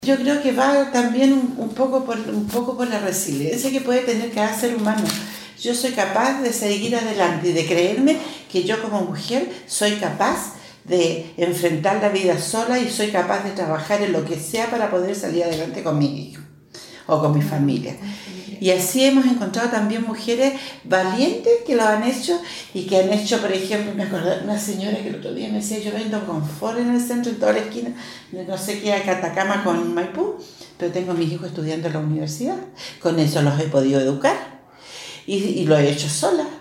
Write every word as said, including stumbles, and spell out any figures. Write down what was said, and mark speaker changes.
Speaker 1: Yo creo que va también un, un, poco por, un poco por la resiliencia que puede tener cada ser humano. Yo soy capaz de seguir adelante y de creerme que yo como mujer soy capaz de enfrentar la vida sola y soy capaz de trabajar en lo que sea para poder salir adelante con mi hijo o con mi familia. Y así hemos encontrado también mujeres valientes que lo han hecho y que han hecho, por ejemplo, me acordé de una señora que el otro día me decía, yo vendo confort en el centro, en toda la esquina, no sé qué, a Catacama con Maipú, pero tengo a mis hijos estudiando en la universidad, con eso los he podido educar y, y lo he hecho sola.